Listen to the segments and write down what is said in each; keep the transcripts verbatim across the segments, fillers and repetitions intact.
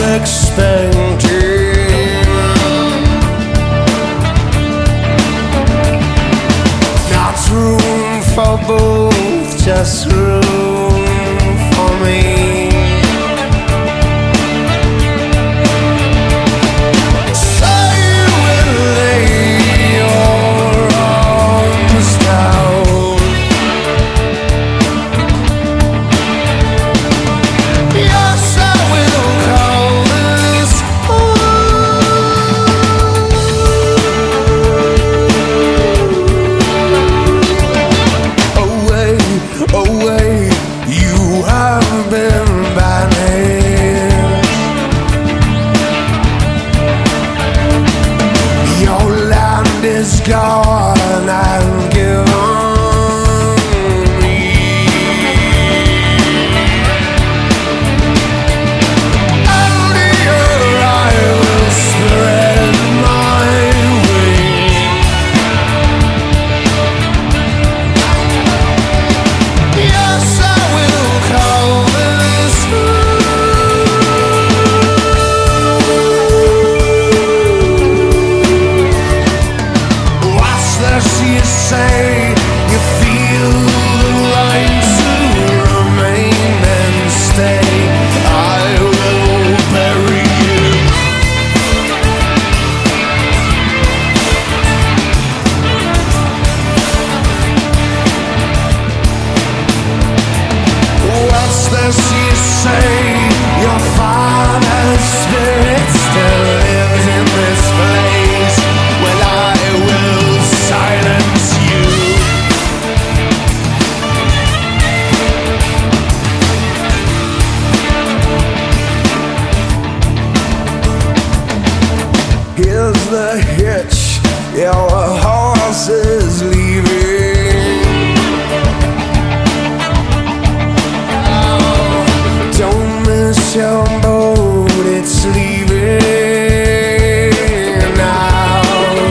expecting. Not room for both, just room for me. Is gone and given me. Under your eye will spread my wings. Yes, I will call this you say you feel the right to remain and stay. I will bury you. What's this you say? Your father's spirit still lives in this place. Well, I will silence you. Here's the hitch, your horse is leaving. Oh, don't miss your boat, it's leaving now.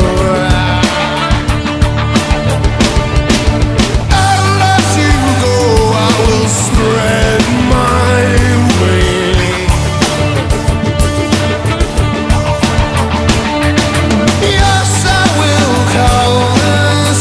Spread my wings. Yes, I will call this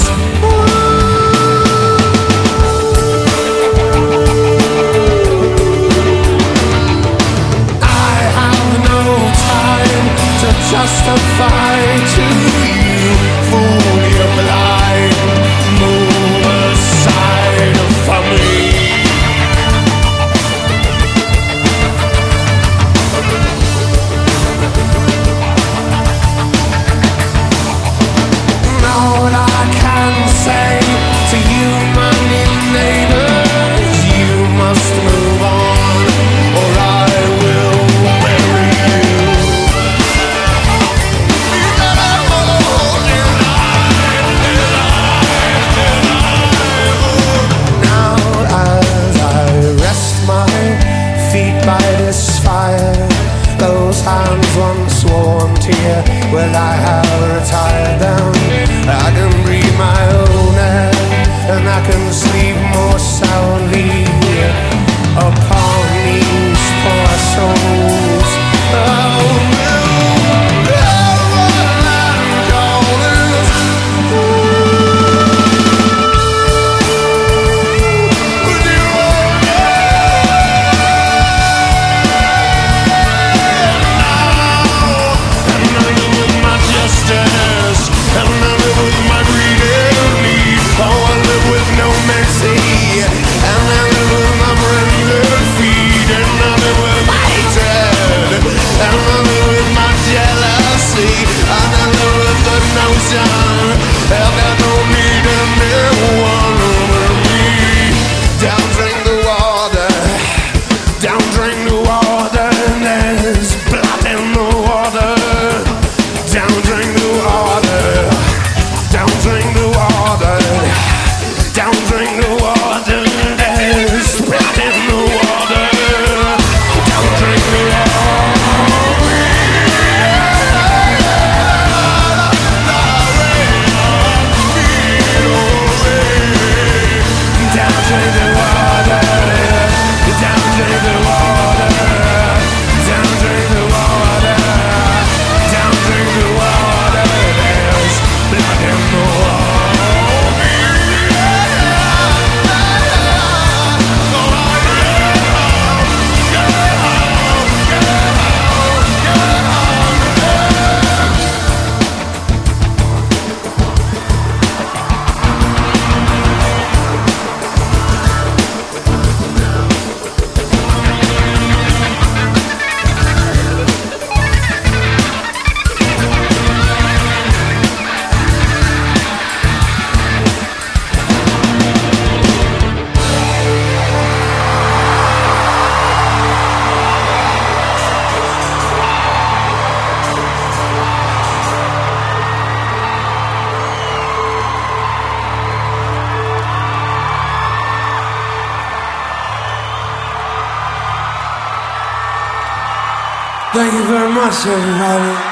I have no time to justify to you. Fool, you're blind. Move aside from me. Say to you, my new neighbors, you must move on, or I will bury you. Now as I rest my feet by this fire, those hands once warm to you, well, I have retired down. I can breathe my own air, and I can sleep more soundly upon these poor souls. Oh, no man. Thank you very much, everybody.